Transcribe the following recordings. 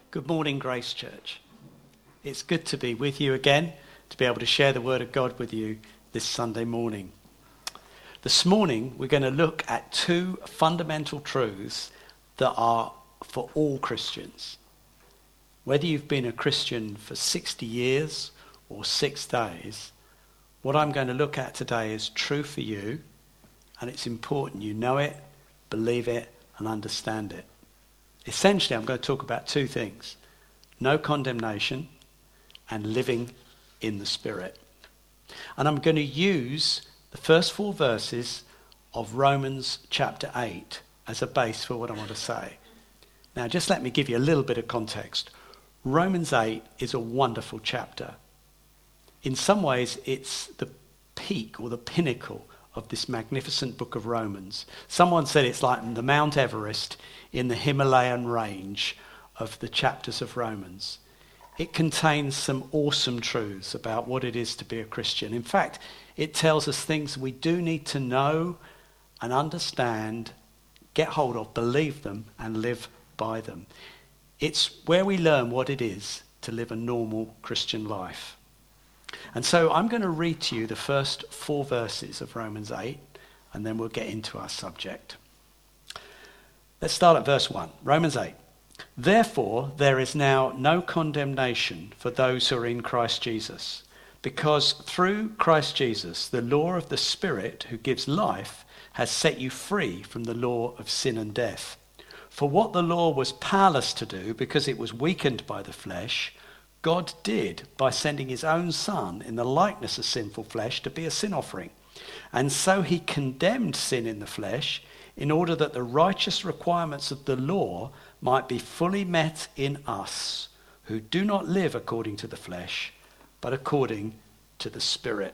Good morning, Grace Church. It's good to be with you again, to be able to share the Word of God with you this Sunday morning. This morning, we're going to look at two fundamental truths that are for all Christians. Whether you've been a Christian for 60 years or 6 days, what I'm going to look at today is true for you, and it's important you know it, believe it, and understand it. Essentially, I'm going to talk about two things: no condemnation and living in the Spirit. And I'm going to use the first 4 verses of Romans chapter 8 as a base for what I want to say. Now, just let me give you a little bit of context. Romans 8 is a wonderful chapter. In some ways, it's the peak or the pinnacle of this magnificent book of Romans. Someone said it's like the Mount Everest in the Himalayan range of the chapters of Romans. It contains some awesome truths about what it is to be a Christian. In fact, it tells us things we do need to know and understand, get hold of, believe them, and live by them. It's where we learn what it is to live a normal Christian life. And so I'm going to read to you the first 4 verses of Romans 8, and then we'll get into our subject. Let's start at verse 1. Romans 8. Therefore, there is now no condemnation for those who are in Christ Jesus, because through Christ Jesus, the law of the Spirit who gives life has set you free from the law of sin and death. For what the law was powerless to do because it was weakened by the flesh, God did by sending his own Son in the likeness of sinful flesh to be a sin offering. And so he condemned sin in the flesh in order that the righteous requirements of the law might be fully met in us, who do not live according to the flesh, but according to the Spirit.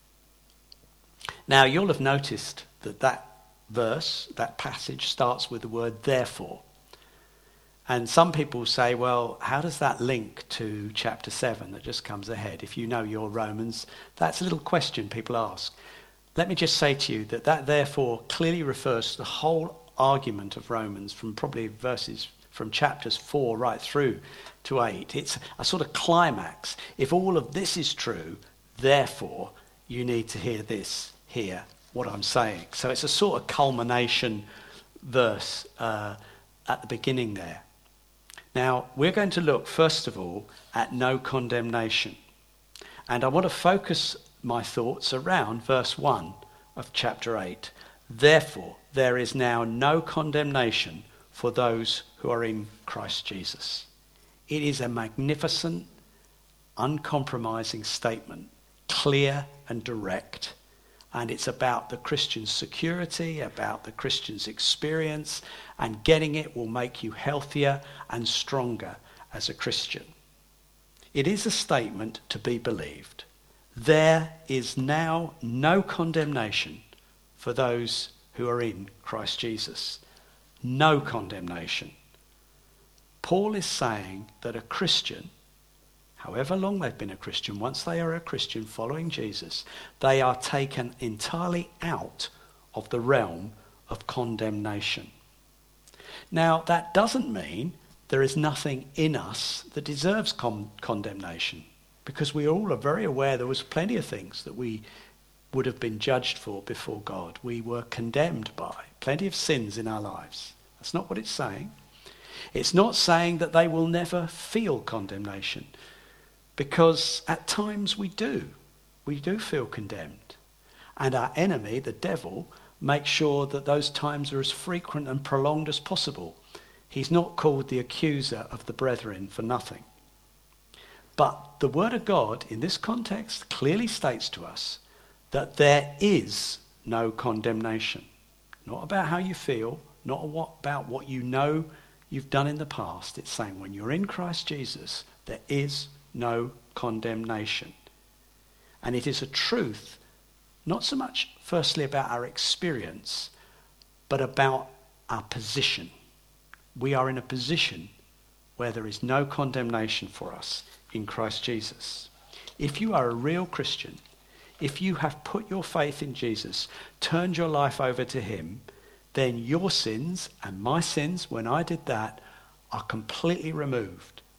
Now, you'll have noticed that verse, that passage, starts with the word therefore. And some people say, well, how does that link to chapter 7 that just comes ahead? If you know your Romans, that's a little question people ask. Let me just say to you that therefore clearly refers to the whole argument of Romans from probably verses from chapters 4 right through to 8. It's a sort of climax. If all of this is true, therefore you need to hear what I'm saying. So it's a sort of culmination verse at the beginning there. Now, we're going to look, first of all, at no condemnation. And I want to focus my thoughts around verse 1 of chapter 8. Therefore, there is now no condemnation for those who are in Christ Jesus. It is a magnificent, uncompromising statement, clear and direct. And it's about the Christian's security, about the Christian's experience, and getting it will make you healthier and stronger as a Christian. It is a statement to be believed. There is now no condemnation for those who are in Christ Jesus. No condemnation. Paul is saying that a Christian, however long they've been a Christian, once they are a Christian following Jesus, they are taken entirely out of the realm of condemnation. Now, that doesn't mean there is nothing in us that deserves condemnation, because we all are very aware there was plenty of things that we would have been judged for before God. We were condemned by plenty of sins in our lives. That's not what it's saying. It's not saying that they will never feel condemnation, because at times we do. We do feel condemned. And our enemy, the devil, makes sure that those times are as frequent and prolonged as possible. He's not called the accuser of the brethren for nothing. But the Word of God, in this context, clearly states to us that there is no condemnation. Not about how you feel, not about what you know you've done in the past. It's saying when you're in Christ Jesus, there is no condemnation. And it is a truth, not so much firstly about our experience, but about our position. We are in a position where there is no condemnation for us in Christ Jesus. If you are a real Christian, if you have put your faith in Jesus, turned your life over to him, then your sins and my sins, when I did that, are completely removed.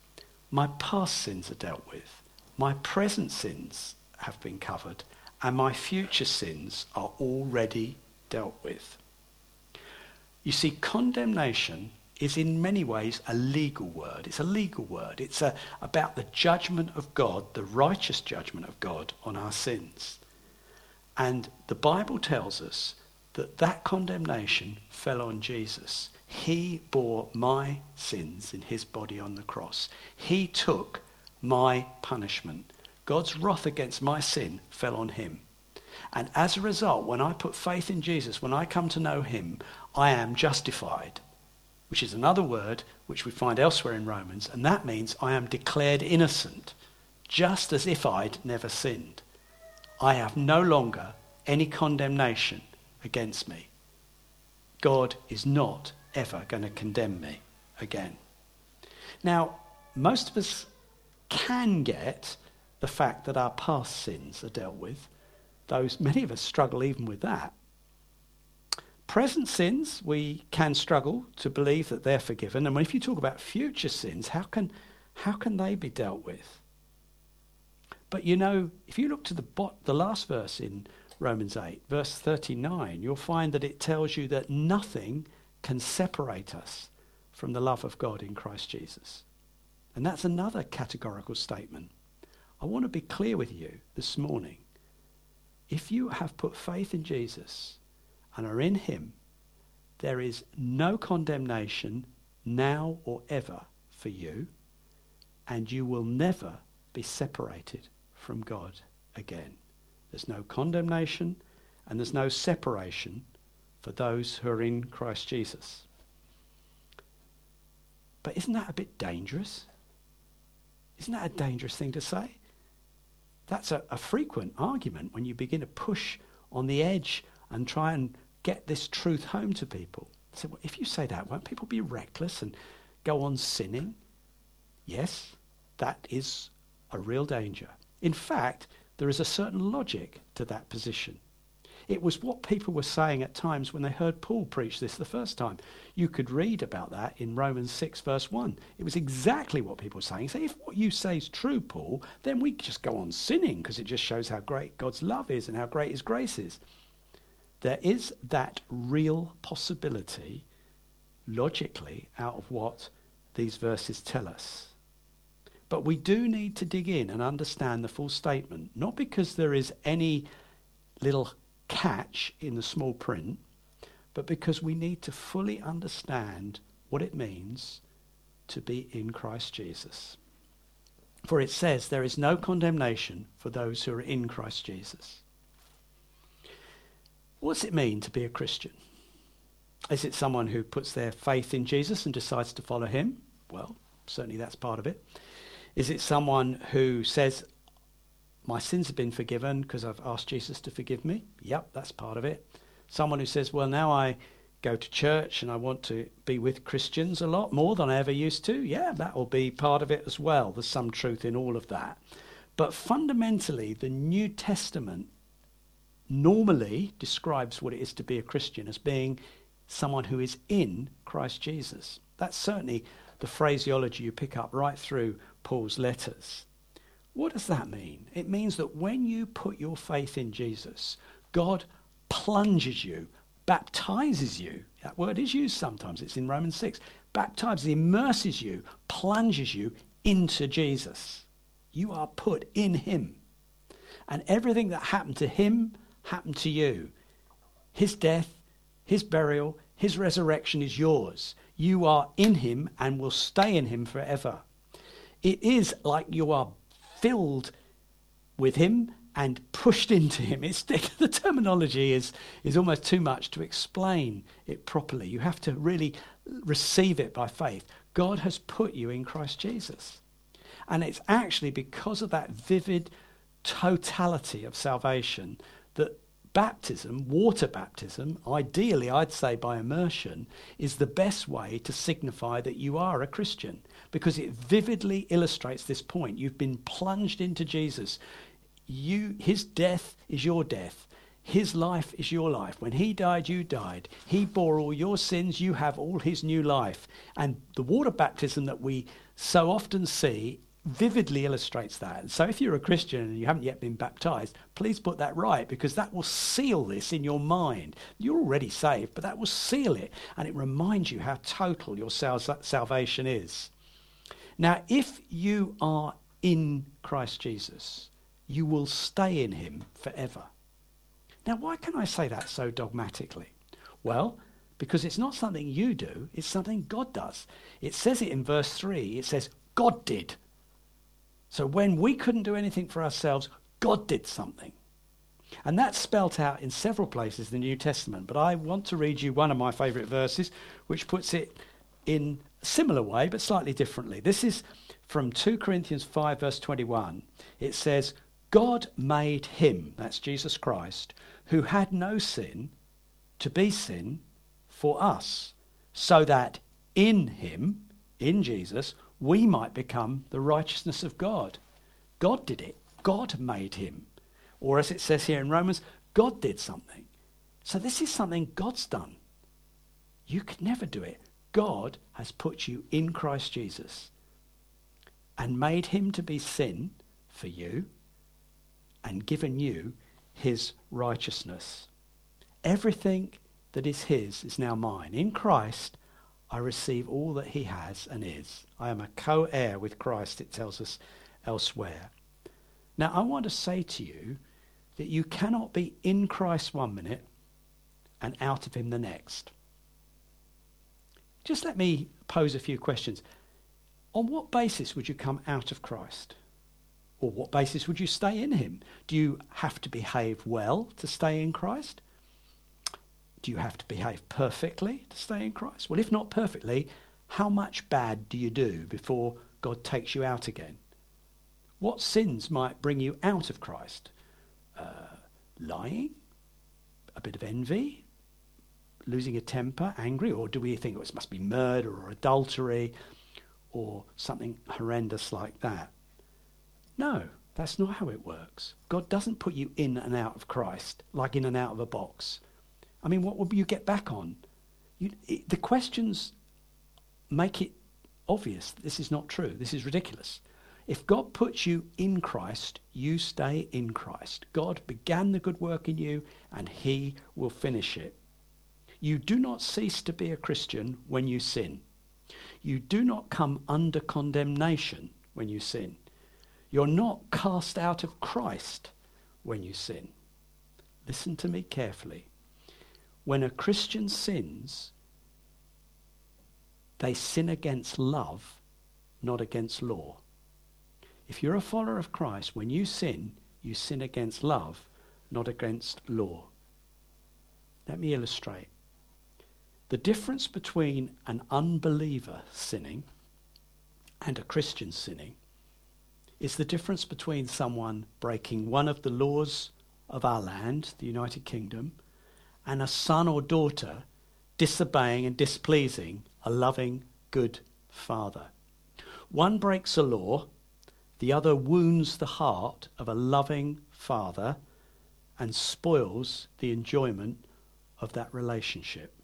My past sins are dealt with. My present sins have been covered. And my future sins are already dealt with. You see, condemnation is in many ways a legal word. It's a legal word. It's about the judgment of God, the righteous judgment of God on our sins. And the Bible tells us that that condemnation fell on Jesus. He bore my sins in his body on the cross. He took my punishment. God's wrath against my sin fell on him. And as a result, when I put faith in Jesus, when I come to know him, I am justified, which is another word which we find elsewhere in Romans, and that means I am declared innocent, just as if I'd never sinned. I have no longer any condemnation against me. God is not ever going to condemn me again. Now, most of us can get the fact that our past sins are dealt with. Many of us struggle even with that. Present sins, we can struggle to believe that they're forgiven. And if you talk about future sins, how can they be dealt with? But you know, if you look to the last verse in Romans 8, verse 39, you'll find that it tells you that nothing can separate us from the love of God in Christ Jesus. And that's another categorical statement. I want to be clear with you this morning. If you have put faith in Jesus and are in him, there is no condemnation now or ever for you, and you will never be separated from God again. There's no condemnation and there's no separation for those who are in Christ Jesus. But isn't that a bit dangerous? Isn't that a dangerous thing to say? That's a frequent argument when you begin to push on the edge and try and get this truth home to people. So, well, if you say that, won't people be reckless and go on sinning? Yes, that is a real danger. In fact, there is a certain logic to that position. It was what people were saying at times when they heard Paul preach this the first time. You could read about that in Romans 6 verse 1. It was exactly what people were saying. So if what you say is true, Paul, then we just go on sinning because it just shows how great God's love is and how great his grace is. There is that real possibility, logically, out of what these verses tell us. But we do need to dig in and understand the full statement, not because there is any little catch in the small print, but because we need to fully understand what it means to be in Christ Jesus. For it says there is no condemnation for those who are in Christ Jesus. What's it mean to be a Christian? Is it someone who puts their faith in Jesus and decides to follow him? Well, certainly that's part of it. Is it someone who says, my sins have been forgiven because I've asked Jesus to forgive me? Yep, that's part of it. Someone who says, well, now I go to church and I want to be with Christians a lot more than I ever used to. Yeah, that will be part of it as well. There's some truth in all of that. But fundamentally, the New Testament normally describes what it is to be a Christian as being someone who is in Christ Jesus. That's certainly the phraseology you pick up right through Paul's letters. What does that mean? It means that when you put your faith in Jesus, God plunges you, baptizes you. That word is used sometimes. It's in Romans 6. Baptizes, immerses you, plunges you into Jesus. You are put in him. And everything that happened to him happened to you. His death, his burial, his resurrection is yours. You are in him and will stay in him forever. It is like you are filled with him and pushed into him. The terminology is almost too much to explain it properly. You have to really receive it by faith. God has put you in Christ Jesus. And it's actually because of that vivid totality of salvation that baptism, water baptism, ideally I'd say by immersion, is the best way to signify that you are a Christian, because it vividly illustrates this point. You've been plunged into Jesus. His death is your death. His life is your life. When he died, you died. He bore all your sins. You have all his new life. And the water baptism that we so often see vividly illustrates that. And so if you're a Christian and you haven't yet been baptized, please put that right, because that will seal this in your mind. You're already saved, but that will seal it, and it reminds you how total your salvation is. Now, if you are in Christ Jesus, you will stay in him forever. Now, why can I say that so dogmatically? Well, because it's not something you do, it's something God does. It says it in verse 3, it says, God did. So when we couldn't do anything for ourselves, God did something. And that's spelt out in several places in the New Testament. But I want to read you one of my favourite verses, which puts it in a similar way, but slightly differently. This is from 2 Corinthians 5, verse 21. It says, God made him, that's Jesus Christ, who had no sin, to be sin for us, so that in him, in Jesus, we might become the righteousness of God. God did it. God made him. Or as it says here in Romans, God did something. So this is something God's done. You could never do it. God has put you in Christ Jesus and made him to be sin for you and given you his righteousness. Everything that is his is now mine. In Christ, I receive all that he has and is. I am a co-heir with Christ, it tells us elsewhere. Now, I want to say to you that you cannot be in Christ 1 minute and out of him the next. Just let me pose a few questions. On what basis would you come out of Christ? Or what basis would you stay in him? Do you have to behave well to stay in Christ? Do you have to behave perfectly to stay in Christ? Well, if not perfectly, how much bad do you do before God takes you out again? What sins might bring you out of Christ? Lying? A bit of envy? Losing a temper? Angry? Or do we think it must be murder or adultery or something horrendous like that? No, that's not how it works. God doesn't put you in and out of Christ like in and out of a box. I mean, what will you get back on? The questions make it obvious this is not true. This is ridiculous. If God puts you in Christ, you stay in Christ. God began the good work in you, and he will finish it. You do not cease to be a Christian when you sin. You do not come under condemnation when you sin. You're not cast out of Christ when you sin. Listen to me carefully. When a Christian sins, they sin against love, not against law. If you're a follower of Christ, when you sin against love, not against law. Let me illustrate. The difference between an unbeliever sinning and a Christian sinning is the difference between someone breaking one of the laws of our land, the United Kingdom, and a son or daughter disobeying and displeasing a loving, good father. One breaks a law, the other wounds the heart of a loving father and spoils the enjoyment of that relationship.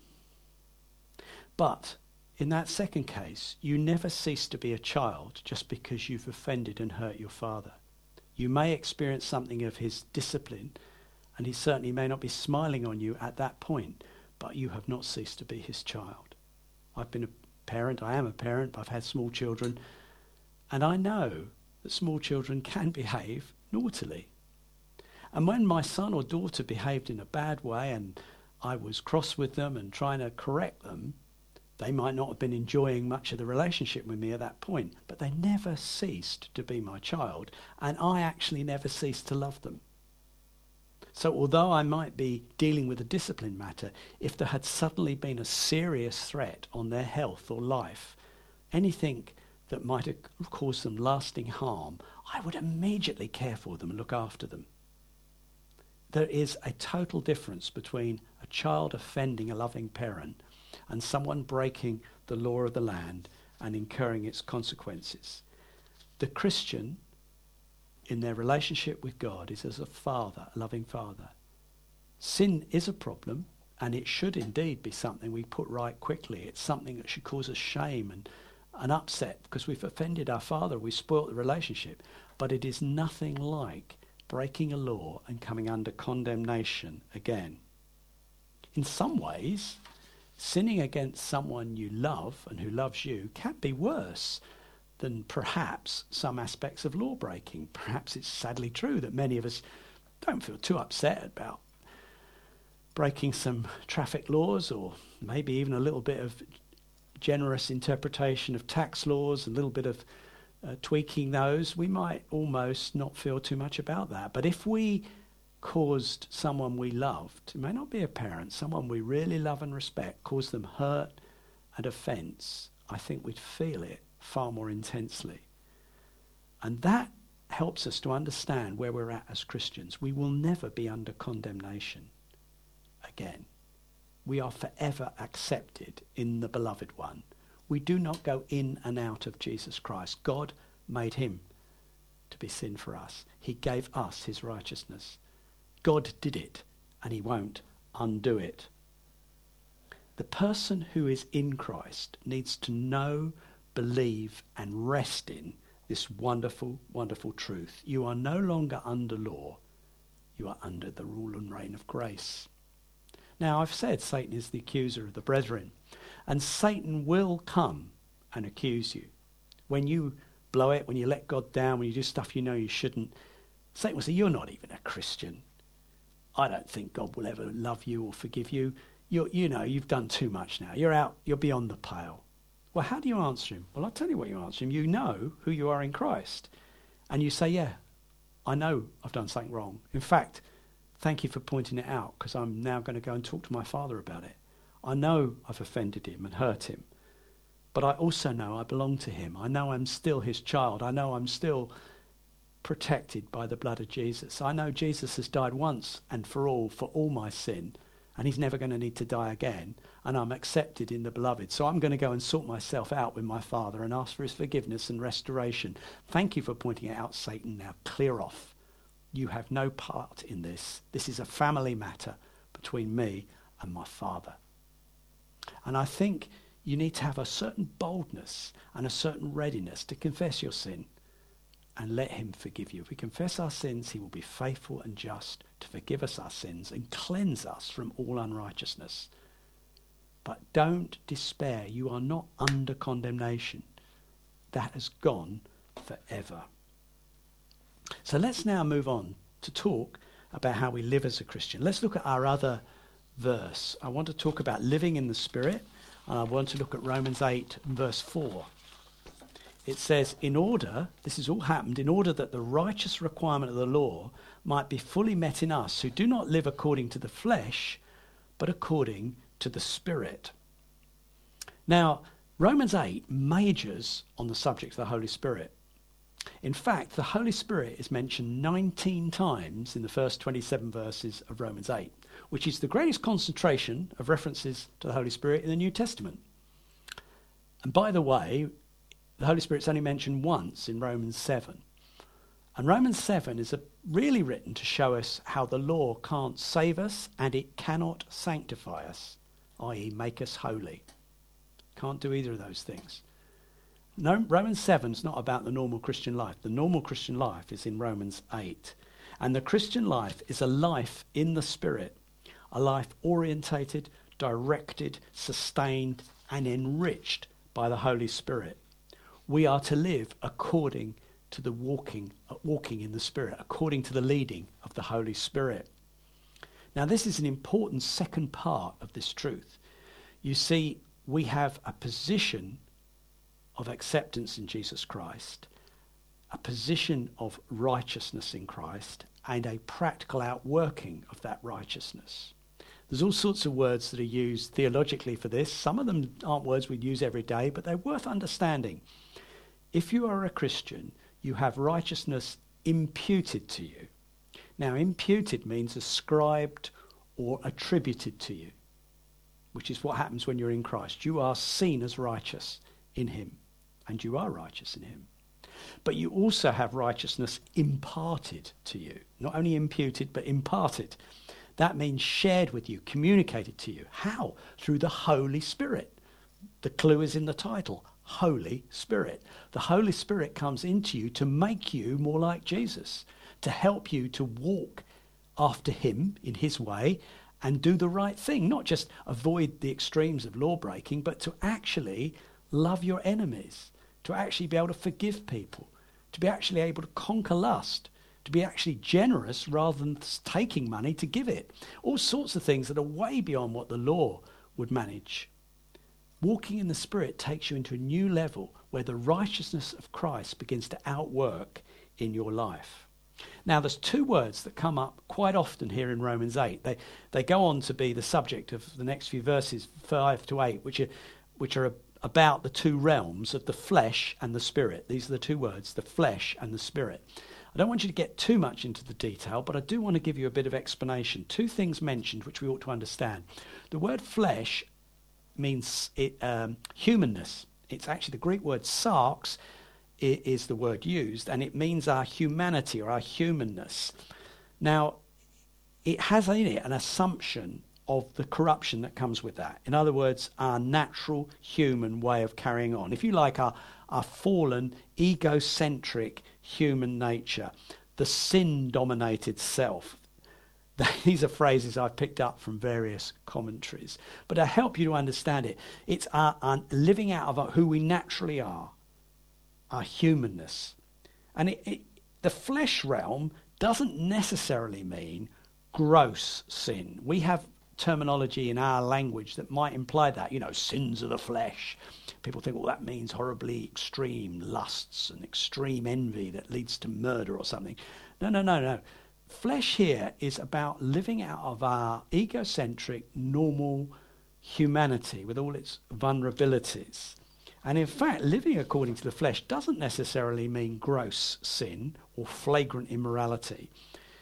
But in that second case, you never cease to be a child just because you've offended and hurt your father. You may experience something of his discipline, and he certainly may not be smiling on you at that point, but you have not ceased to be his child. I've been a parent, I am a parent, but I've had small children, and I know that small children can behave naughtily. And when my son or daughter behaved in a bad way and I was cross with them and trying to correct them, they might not have been enjoying much of the relationship with me at that point, but they never ceased to be my child, and I actually never ceased to love them. So although I might be dealing with a discipline matter, if there had suddenly been a serious threat on their health or life, anything that might have caused them lasting harm, I would immediately care for them and look after them. There is a total difference between a child offending a loving parent and someone breaking the law of the land and incurring its consequences. The Christian, in their relationship with God, is as a father, a loving father. Sin is a problem, and it should indeed be something we put right quickly. It's something that should cause us shame and and upset because we've offended our Father, we've spoilt the relationship. But it is nothing like breaking a law and coming under condemnation again. In some ways, sinning against someone you love and who loves you can be worse than perhaps some aspects of law breaking. Perhaps it's sadly true that many of us don't feel too upset about breaking some traffic laws, or maybe even a little bit of generous interpretation of tax laws, a little bit of tweaking those. We might almost not feel too much about that. But if we caused someone we loved, it may not be a parent, someone we really love and respect, caused them hurt and offence, I think we'd feel it far more intensely. And that helps us to understand where we're at as Christians. We will never be under condemnation again. We are forever accepted in the beloved one. We do not go in and out of Jesus Christ. God made him to be sin for us. He gave us his righteousness. God did it, and he won't undo it. The person who is in Christ needs to know, believe, and rest in this wonderful, wonderful truth. You are no longer under law. You are under the rule and reign of grace. Now, I've said Satan is the accuser of the brethren, and Satan will come and accuse you. When you blow it, when you let God down, when you do stuff you know you shouldn't, Satan will say, you're not even a Christian. I don't think God will ever love you or forgive you. You've done too much now. You're out, you're beyond the pale. Well, how do you answer him? Well, I'll tell you what you answer him. You know who you are in Christ. And you say, yeah, I know I've done something wrong. In fact, thank you for pointing it out, because I'm now going to go and talk to my Father about it. I know I've offended him and hurt him, but I also know I belong to him. I know I'm still his child. I know I'm still protected by the blood of Jesus. I know Jesus has died once and for all my sin, and he's never going to need to die again, and I'm accepted in the beloved. So I'm going to go and sort myself out with my Father and ask for his forgiveness and restoration. Thank you for pointing it out, Satan. Now clear off. You have no part in this. This is a family matter between me and my Father. And I think you need to have a certain boldness and a certain readiness to confess your sin and let him forgive you. If we confess our sins, he will be faithful and just to forgive us our sins and cleanse us from all unrighteousness. But don't despair. You are not under condemnation. That has gone forever. So let's now move on to talk about how we live as a Christian. Let's look at our other verse. I want to talk about living in the Spirit, and I want to look at Romans 8 verse 4. It says, this has all happened in order that the righteous requirement of the law might be fully met in us who do not live according to the flesh, but according to the Spirit. Now, Romans 8 majors on the subject of the Holy Spirit. In fact, the Holy Spirit is mentioned 19 times in the first 27 verses of Romans 8, which is the greatest concentration of references to the Holy Spirit in the New Testament. And by the way, the Holy Spirit's only mentioned once in Romans 7. And Romans 7 is really written to show us how the law can't save us and it cannot sanctify us, i.e. make us holy. Can't do either of those things. No, Romans 7 is not about the normal Christian life. The normal Christian life is in Romans 8. And the Christian life is a life in the Spirit, a life orientated, directed, sustained, and enriched by the Holy Spirit. We are to live according to the walking in the Spirit, according to the leading of the Holy Spirit. Now, this is an important second part of this truth. You see, we have a position of acceptance in Jesus Christ, a position of righteousness in Christ, and a practical outworking of that righteousness. There's all sorts of words that are used theologically for this. Some of them aren't words we'd use every day, but they're worth understanding. If you are a Christian, you have righteousness imputed to you. Now, imputed means ascribed or attributed to you, which is what happens when you're in Christ. You are seen as righteous in him, and you are righteous in him. But you also have righteousness imparted to you. Not only imputed, but imparted. That means shared with you, communicated to you. How? Through the Holy Spirit. The clue is in the title, Holy Spirit. The Holy Spirit comes into you to make you more like Jesus, to help you to walk after him in his way and do the right thing, not just avoid the extremes of law breaking, but to actually love your enemies, to actually be able to forgive people, to be actually able to conquer lust, to be actually generous rather than taking money to give it. All sorts of things that are way beyond what the law would manage. Walking in the Spirit takes you into a new level where the righteousness of Christ begins to outwork in your life. Now, there's two words that come up quite often here in Romans 8. They go on to be the subject of the next few verses, 5 to 8, which are about the two realms of the flesh and the spirit. These are the two words, the flesh and the spirit. I don't want you to get too much into the detail, but I do want to give you a bit of explanation. Two things mentioned which we ought to understand. The word flesh means humanness. It's actually the Greek word sarx is the word used, and it means our humanity or our humanness. Now, it has in it an assumption of the corruption that comes with that. In other words, our natural human way of carrying on. If you like, our fallen, egocentric human nature, the sin-dominated self. These are phrases I've picked up from various commentaries. But I help you to understand it. It's our living out of who we naturally are, our humanness. And the flesh realm doesn't necessarily mean gross sin. We have terminology in our language that might imply that, sins of the flesh. People think, well, that means horribly extreme lusts and extreme envy that leads to murder or something. No. Flesh here is about living out of our egocentric, normal humanity with all its vulnerabilities. And in fact, living according to the flesh doesn't necessarily mean gross sin or flagrant immorality.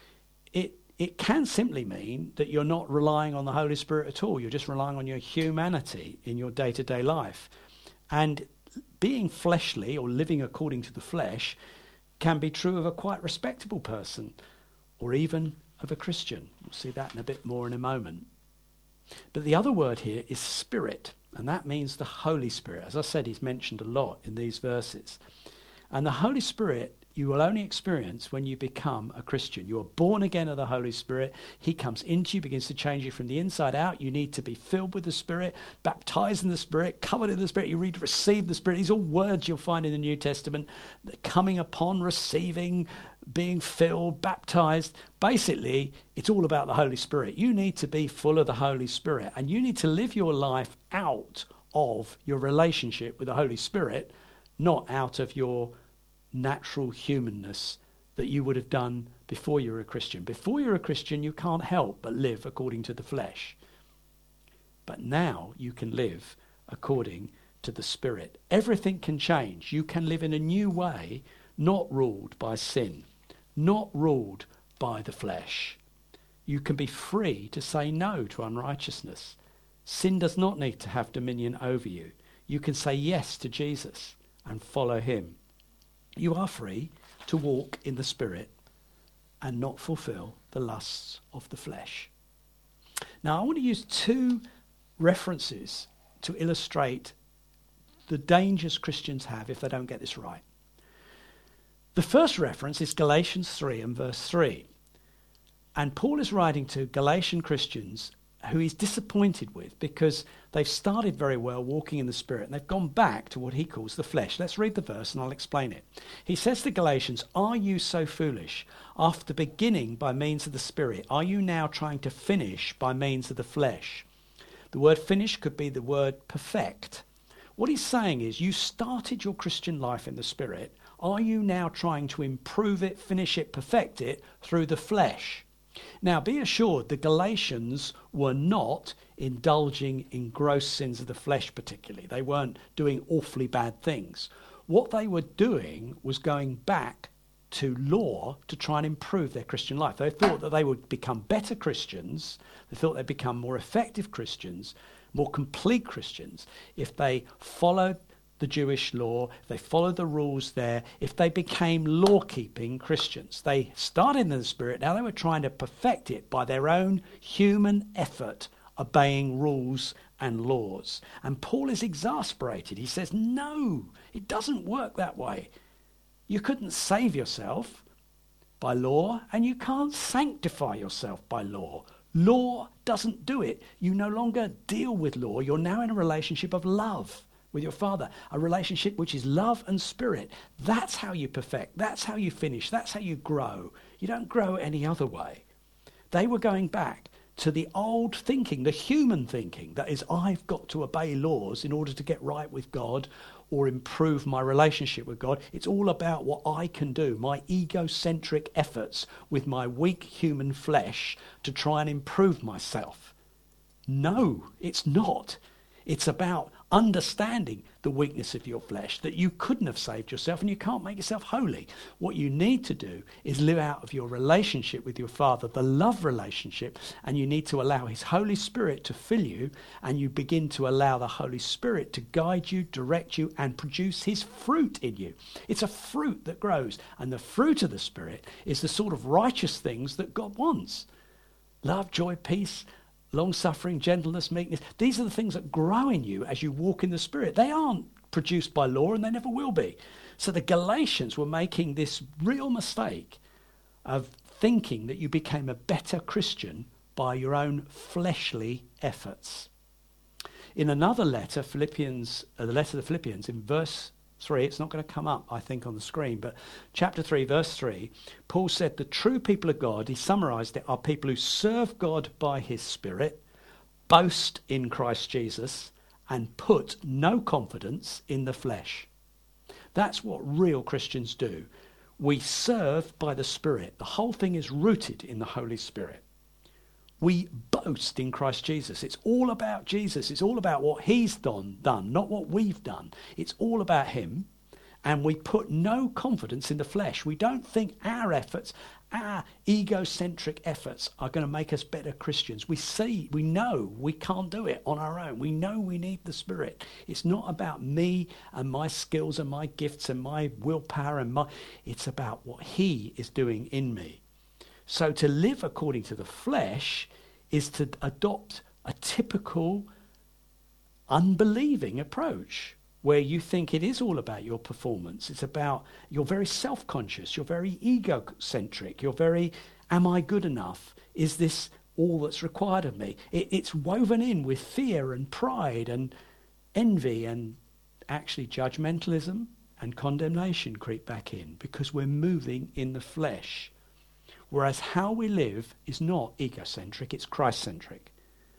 It can simply mean that you're not relying on the Holy Spirit at all. You're just relying on your humanity in your day-to-day life. And being fleshly or living according to the flesh can be true of a quite respectable person or even of a Christian. We'll see that in a bit more in a moment. But the other word here is spirit, and that means the Holy Spirit. As I said, he's mentioned a lot in these verses. And the Holy Spirit you will only experience when you become a Christian. You are born again of the Holy Spirit. He comes into you, begins to change you from the inside out. You need to be filled with the Spirit, baptized in the Spirit, covered in the Spirit. You read, receive the Spirit. These are all words you'll find in the New Testament. Coming upon, receiving, being filled, baptized. Basically, it's all about the Holy Spirit. You need to be full of the Holy Spirit, and you need to live your life out of your relationship with the Holy Spirit, not out of your natural humanness that you would have done before you were a Christian. Before you're a Christian, you can't help but live according to the flesh. But now you can live according to the Spirit. Everything can change. You can live in a new way, not ruled by sin, not ruled by the flesh. You can be free to say no to unrighteousness. Sin does not need to have dominion over you. You can say yes to Jesus and follow him. You are free to walk in the Spirit and not fulfill the lusts of the flesh. Now, I want to use two references to illustrate the dangers Christians have if they don't get this right. The first reference is Galatians 3 and verse 3. And Paul is writing to Galatian Christians who he's disappointed with because they've started very well walking in the Spirit and they've gone back to what he calls the flesh. Let's read the verse and I'll explain it. He says to Galatians, "Are you so foolish? After beginning by means of the Spirit, are you now trying to finish by means of the flesh?" The word finish could be the word perfect. What he's saying is you started your Christian life in the Spirit. Are you now trying to improve it, finish it, perfect it through the flesh? Now, be assured the Galatians were not indulging in gross sins of the flesh particularly. They weren't doing awfully bad things. What they were doing was going back to law to try and improve their Christian life. They thought that they would become better Christians. They thought they'd become more effective Christians, more complete Christians, if they followed the Jewish law, if they followed the rules there, if they became law-keeping Christians. They started in the Spirit, now they were trying to perfect it by their own human effort obeying rules and laws. And Paul is exasperated. He says, no, it doesn't work that way. You couldn't save yourself by law, and you can't sanctify yourself by law. Law doesn't do it. You no longer deal with law. You're now in a relationship of love with your Father, a relationship which is love and spirit. That's how you perfect. That's how you finish. That's how you grow. You don't grow any other way. They were going back to the old thinking, the human thinking, that is, I've got to obey laws in order to get right with God or improve my relationship with God. It's all about what I can do, my egocentric efforts with my weak human flesh to try and improve myself. No, it's not. It's about understanding the weakness of your flesh, that you couldn't have saved yourself and you can't make yourself holy. What you need to do is live out of your relationship with your Father, the love relationship, and you need to allow his Holy Spirit to fill you, and you begin to allow the Holy Spirit to guide you, direct you, and produce his fruit in you. It's a fruit that grows, and the fruit of the Spirit is the sort of righteous things that God wants. Love, joy, peace, long-suffering, gentleness, meekness. These are the things that grow in you as you walk in the Spirit. They aren't produced by law, and they never will be. So the Galatians were making this real mistake of thinking that you became a better Christian by your own fleshly efforts. In another letter, the letter to the Philippians, in verse 3, it's not going to come up, I think, on the screen, but chapter 3, verse 3, Paul said the true people of God, he summarized it, are people who serve God by his Spirit, boast in Christ Jesus, and put no confidence in the flesh. That's what real Christians do. We serve by the Spirit. The whole thing is rooted in the Holy Spirit. We boast in Christ Jesus. It's all about Jesus. It's all about what he's done, not what we've done. It's all about him. And we put no confidence in the flesh. We don't think our efforts, our egocentric efforts, are going to make us better Christians. We know we can't do it on our own. We know we need the Spirit. It's not about me and my skills and my gifts and my willpower it's about what he is doing in me. So to live according to the flesh is to adopt a typical unbelieving approach where you think it is all about your performance. It's about, you're very self-conscious, you're very egocentric, you're very, am I good enough? Is this all that's required of me? It's woven in with fear and pride and envy, and actually judgmentalism and condemnation creep back in because we're moving in the flesh. Whereas how we live is not egocentric, it's Christ-centric.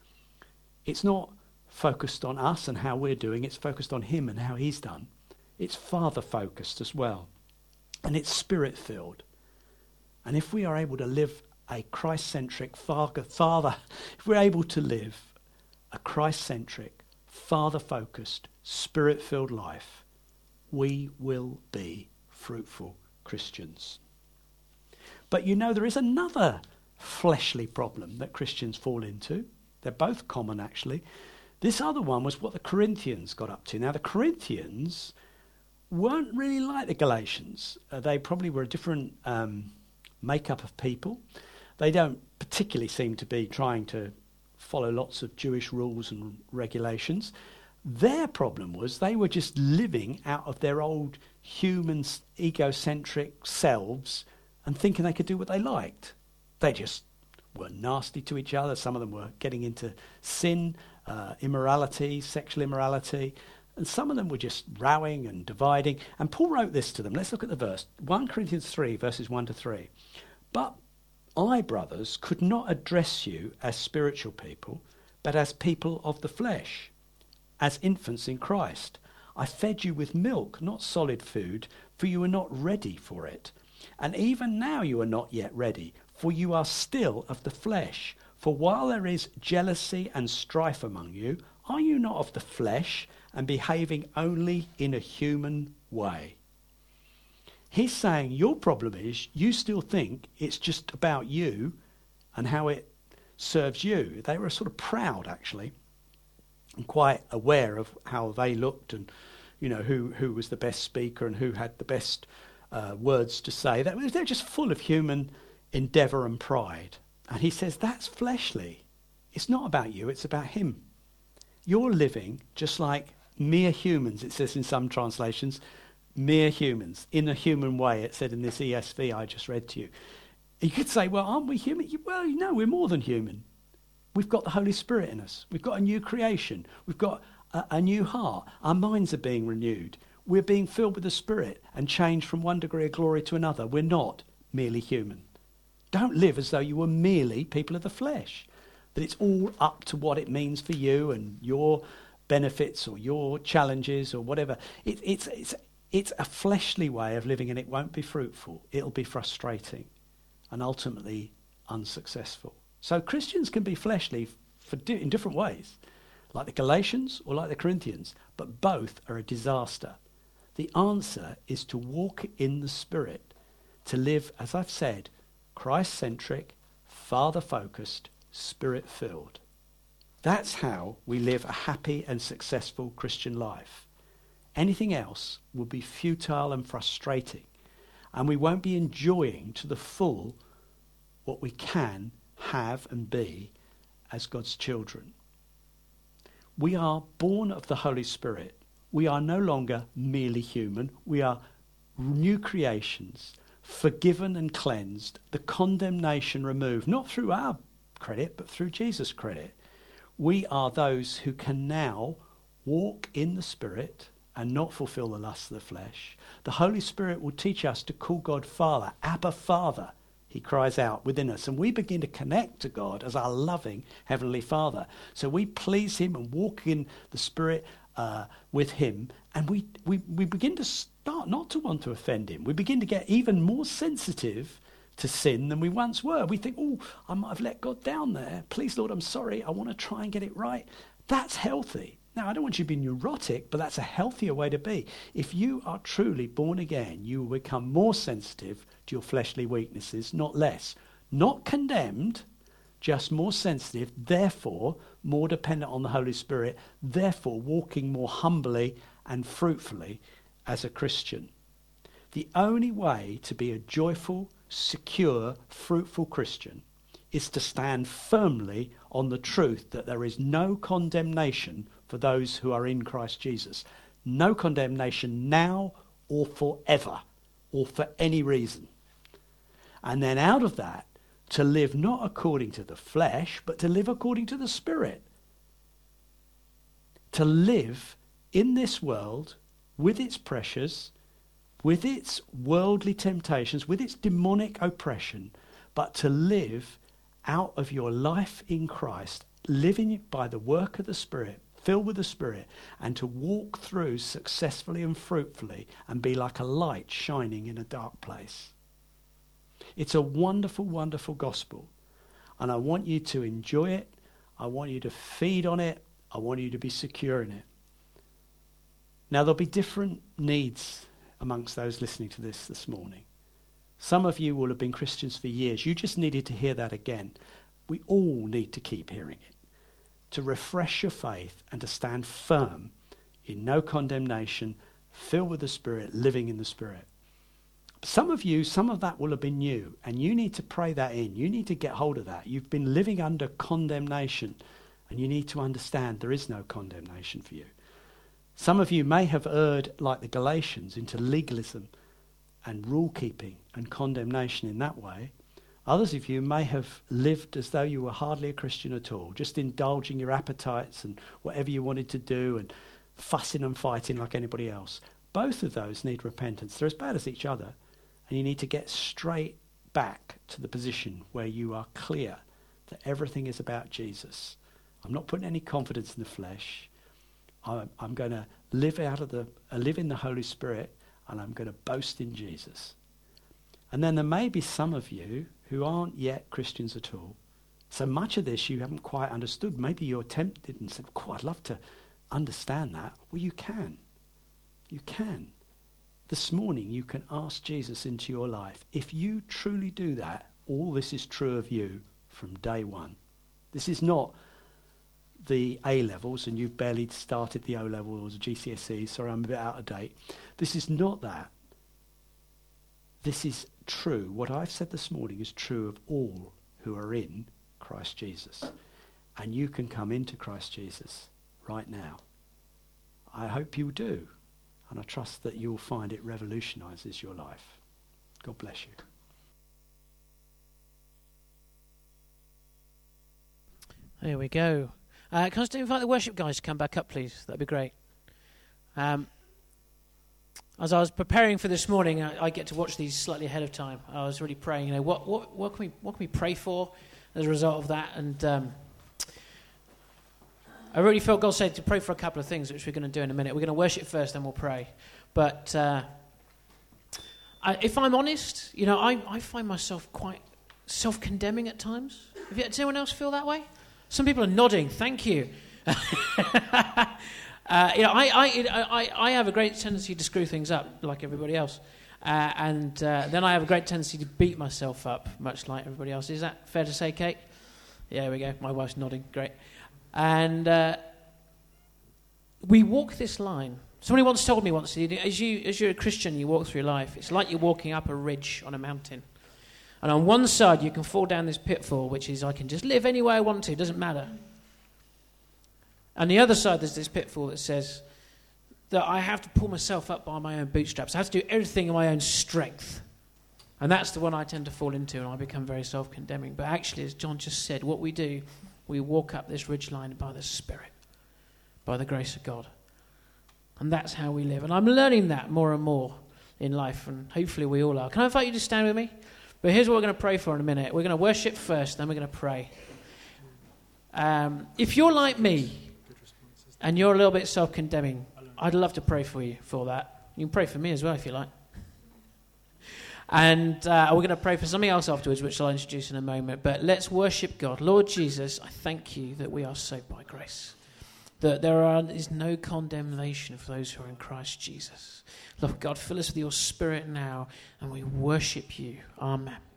It's not focused on us and how we're doing, it's focused on him and how he's done. It's Father-focused as well. And it's Spirit-filled. And if we are able to live a Christ-centric Father, if we're able to live a Christ-centric, Father-focused, Spirit-filled life, we will be fruitful Christians. But there is another fleshly problem that Christians fall into. They're both common, actually. This other one was what the Corinthians got up to. Now, the Corinthians weren't really like the Galatians. They probably were a different makeup of people. They don't particularly seem to be trying to follow lots of Jewish rules and regulations. Their problem was they were just living out of their old human, egocentric selves and thinking they could do what they liked. They just were nasty to each other. Some of them were getting into sin, immorality, sexual immorality, and some of them were just rowing and dividing. And Paul wrote this to them. Let's look at the verse. 1 Corinthians 3, verses 1 to 3. But I, brothers, could not address you as spiritual people, but as people of the flesh, as infants in Christ. I fed you with milk, not solid food, for you were not ready for it. And even now you are not yet ready, for you are still of the flesh. For while there is jealousy and strife among you, are you not of the flesh and behaving only in a human way? He's saying your problem is you still think it's just about you and how it serves you. They were sort of proud, actually, and quite aware of how they looked and, who was the best speaker and who had the best words to say. They're just full of human endeavour and pride. And he says that's fleshly. It's not about you, it's about him. You're living just like mere humans, it says in some translations, mere humans, in a human way, it said in this ESV I just read to you. You could say, well, aren't we human? Well, no, we're more than human. We've got the Holy Spirit in us. We've got a new creation. We've got a new heart. Our minds are being renewed. We're being filled with the Spirit and changed from one degree of glory to another. We're not merely human. Don't live as though you were merely people of the flesh, that it's all up to what it means for you and your benefits or your challenges or whatever. It's a fleshly way of living, and it won't be fruitful. It'll be frustrating and ultimately unsuccessful. So Christians can be fleshly in different ways, like the Galatians or like the Corinthians, but both are a disaster. The answer is to walk in the Spirit, to live, as I've said, Christ-centric, Father-focused, Spirit-filled. That's how we live a happy and successful Christian life. Anything else will be futile and frustrating, and we won't be enjoying to the full what we can have and be as God's children. We are born of the Holy Spirit. We are no longer merely human. We are new creations, forgiven and cleansed, the condemnation removed, not through our credit, but through Jesus' credit. We are those who can now walk in the Spirit and not fulfill the lusts of the flesh. The Holy Spirit will teach us to call God Father, Abba Father, he cries out within us. And we begin to connect to God as our loving Heavenly Father. So we please him and walk in the Spirit with him. And we begin to start not to want to offend him. We begin to get even more sensitive to sin than we once were. We think, oh, I might have let God down there. Please, Lord, I'm sorry. I want to try and get it right. That's healthy. Now, I don't want you to be neurotic, but that's a healthier way to be. If you are truly born again, you will become more sensitive to your fleshly weaknesses, not less. Not condemned, just more sensitive, therefore more dependent on the Holy Spirit, therefore walking more humbly and fruitfully as a Christian. The only way to be a joyful, secure, fruitful Christian is to stand firmly on the truth that there is no condemnation for those who are in Christ Jesus. No condemnation now or forever or for any reason. And then out of that, to live not according to the flesh, but to live according to the Spirit. To live in this world with its pressures, with its worldly temptations, with its demonic oppression, but to live out of your life in Christ, living by the work of the Spirit, filled with the Spirit, and to walk through successfully and fruitfully and be like a light shining in a dark place. It's a wonderful, wonderful gospel. And I want you to enjoy it. I want you to feed on it. I want you to be secure in it. Now, there'll be different needs amongst those listening to this morning. Some of you will have been Christians for years. You just needed to hear that again. We all need to keep hearing it, to refresh your faith and to stand firm in no condemnation, filled with the Spirit, living in the Spirit. Some of you, some of that will have been new, and you need to pray that in. You need to get hold of that. You've been living under condemnation, and you need to understand there is no condemnation for you. Some of you may have erred, like the Galatians, into legalism and rule-keeping and condemnation in that way. Others of you may have lived as though you were hardly a Christian at all, just indulging your appetites and whatever you wanted to do and fussing and fighting like anybody else. Both of those need repentance. They're as bad as each other. And you need to get straight back to the position where you are clear that everything is about Jesus. I'm not putting any confidence in the flesh. I'm going to live in the Holy Spirit, and I'm going to boast in Jesus. And then there may be some of you who aren't yet Christians at all. So much of this you haven't quite understood. Maybe you're tempted and said, "Oh, I'd love to understand that." Well, you can. You can. This morning you can ask Jesus into your life. If you truly do that, all this is true of you from day one. This is not the A-levels and you've barely started the O-levels or GCSEs. Sorry, I'm a bit out of date. This is not that. This is true. What I've said this morning is true of all who are in Christ Jesus. And you can come into Christ Jesus right now. I hope you do. And I trust that you'll find it revolutionises your life. God bless you. There we go. Can I still invite the worship guys to come back up, please? That'd be great. As I was preparing for this morning, I get to watch these slightly ahead of time. I was really praying, what can we pray for as a result of that? And I really felt God said to pray for a couple of things, which we're going to do in a minute. We're going to worship first, then we'll pray. But if I'm honest, I find myself quite self-condemning at times. Does anyone else feel that way? Some people are nodding. Thank you. I have a great tendency to screw things up, like everybody else, and then I have a great tendency to beat myself up, much like everybody else. Is that fair to say, Kate? Yeah, there we go. My wife's nodding. Great. And we walk this line. Somebody once told me as you're a Christian, you walk through life. It's like you're walking up a ridge on a mountain. And on one side, you can fall down this pitfall, which is I can just live any way I want to. It doesn't matter. And the other side, there's this pitfall that says that I have to pull myself up by my own bootstraps. I have to do everything in my own strength. And that's the one I tend to fall into, and I become very self-condemning. But actually, as John just said, what we do, we walk up this ridgeline by the Spirit, by the grace of God. And that's how we live. And I'm learning that more and more in life, and hopefully we all are. Can I invite you to stand with me? But here's what we're going to pray for in a minute. We're going to worship first, then we're going to pray. If you're like me, and you're a little bit self-condemning, I'd love to pray for you for that. You can pray for me as well if you like. And we're going to pray for something else afterwards, which I'll introduce in a moment. But let's worship God. Lord Jesus, I thank you that we are saved by grace. That there is no condemnation for those who are in Christ Jesus. Lord God, fill us with your Spirit now, and we worship you. Amen.